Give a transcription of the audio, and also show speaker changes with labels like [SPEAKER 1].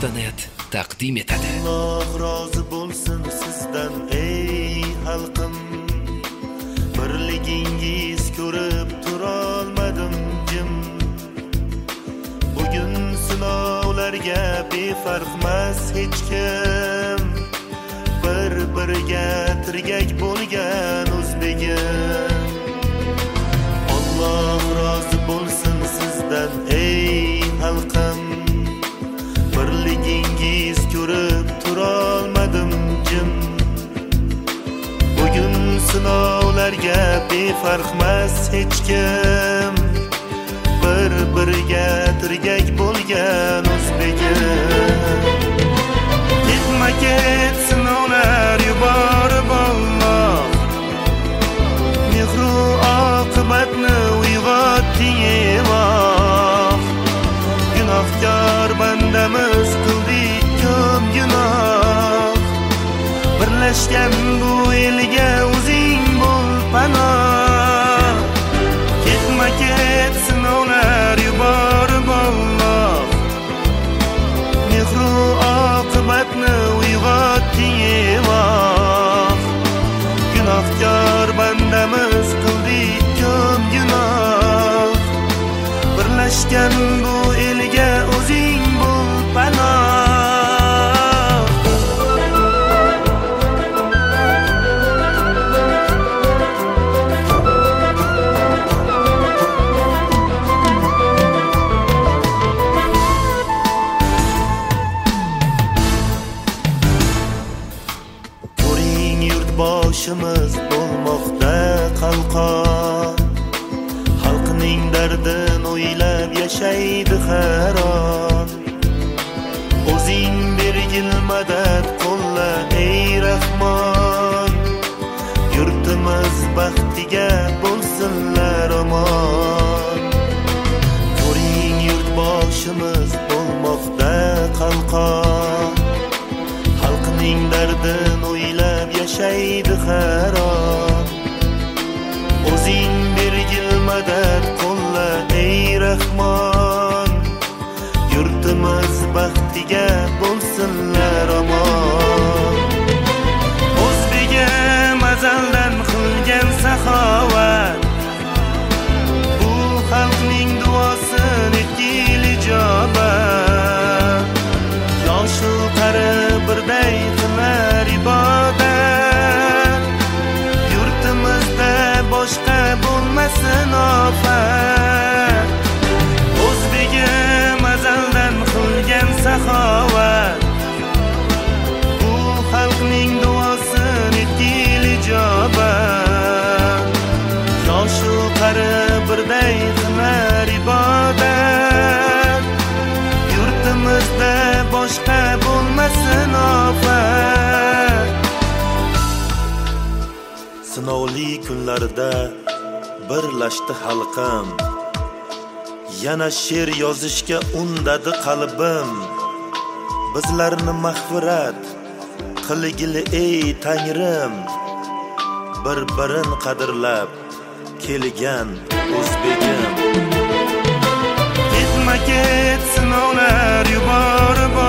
[SPEAKER 1] Medeniyet taqdim etadi.
[SPEAKER 2] Alloh rozi bo'lsin sizdan ey xalqim. Birligingiz ko'rib turolmadim jim. Bugun sinovlarga befarqmas hech kim. Bir-biriga tirgak bo'lgan o'zbegim. Alloh rozi bo'lsin sizdan ey xalqim. Birligingiz ko'rib turolmadim jim. Bugun sinovlarga befarqmas hech kim. Bir-biriga tirgak bo'lgan o'zbegim. Ketma-ket sinovlar yuborib Alloh mehru oqibatni uyg'otding iloh. Gunohkor bandamiz qildik ko'p gunoh. Birlashgan bu elga o'zing bo'l panoh. Ketma-ket sinovlar yuborib Alloh mehru oqibatni uyg'otding iloh. Gunohkor bandamiz qildik ko'p gunoh. Birlashgan bu elga o'zing bo'l panoh. Ko'ring yurtboshimiz bo'lmoqda qalqon. Xalqning dardin o'ylab yashaydi har on. O'zing bergil madad qo'lla ey Rahmon. Yurtimiz baxtiga bo'lsinlar omon. Ko'ring yurtboshimiz bo'lmoqda qalqon. Xalqning dardin o'ylab yashaydi har on. O'zing bergil madad qo'lla ey Rahmon. Yurtimiz baxtiga bo'lsinlar omon. O'zbegim azaldan qilgan saxovat. Bu xalqning duosini etgil ijobat. Yoshu qari birday qilar ibodat. Yurtimizda boshqa bo'lmasin ofat. O'zbegim azaldan qilgan saxovat. Bu xalqning duosini etgil ijobat. Yoshu qari birday qilar ibodat. Yurtimizda boshqa bo'lmasin ofat. Sinovli kunlarda birlashdi xalqim. Yana she'r yozishga undadi qalbim. Bizlarni mag'firat qilgil ey Tangrim. Bir-birin qadrlab kelgan o'zbegim. Ketma-ket sinovlar yuborib